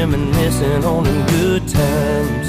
reminiscing on them good times.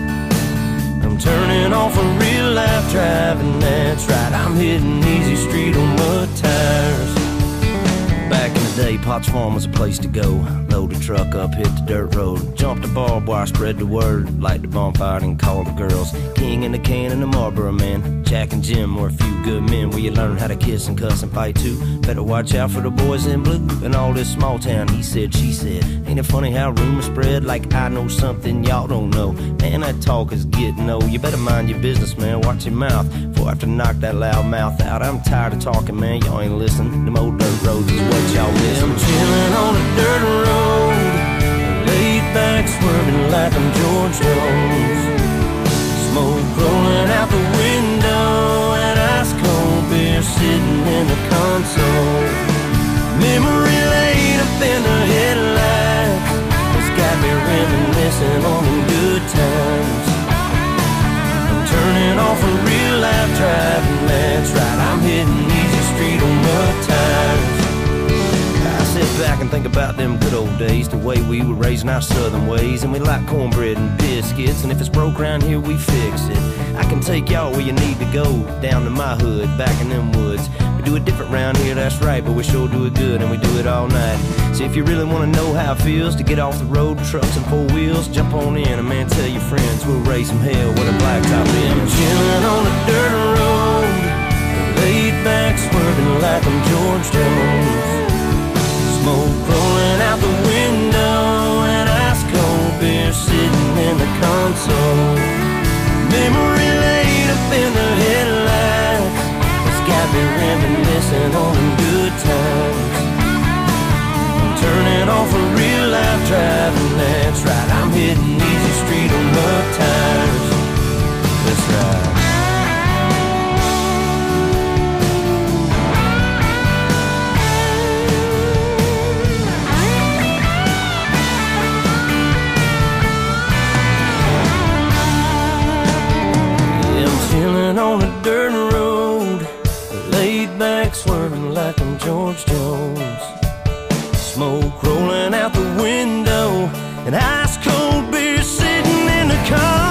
I'm turning off a real life driving, that's right, I'm hitting easy street on mud tires. Back in the day, Potts Farm was a place to go. Load the truck up, hit the dirt road, jump the barbed wire, spread the word, light the bonfire and call the girls. King in the can and the Marlboro man, Jack and Jim were a few good men where you learn how to kiss and cuss and fight too. Better watch out for the boys in blue and all this small town he said, she said. Ain't it funny how rumors spread like I know something y'all don't know? Man, that talk is getting old. You better mind your business, man, watch your mouth before I have to knock that loud mouth out. I'm tired of talking, man, y'all ain't listening. Them old dirt roads is what y'all miss. I'm chilling on a dirt road, laid back swerving like I'm George Jones. Smoke rolling out the window and ice cold beer sitting in the console. Memory laid up in the headlights, it's got me reminiscing on the good times. I'm turning off a real life driving, that's right, I'm hitting easy street on mud tires. Sit back and think about them good old days, the way we were raising our southern ways. And we like cornbread and biscuits, and if it's broke around here, we fix it. I can take y'all where you need to go, down to my hood, back in them woods. We do it different round here, that's right, but we sure do it good, and we do it all night. So if you really want to know how it feels to get off the road, trucks and four wheels, jump on in, and man, tell your friends we'll raise some hell with a blacktop in. I'm chilling on a dirt road, laid back swerving like I'm George Jones. Smoke rolling out the window and ice cold beer sitting in the console. Memory laid up in the headlights, it's got me reminiscing on them good times. I'm turning off a real life driving, that's right, I'm hitting easy street on mud tires. That's right. Chilling on a dirt road, laid back swerving like I'm George Jones. Smoke rolling out the window and ice cold beer sitting in the car.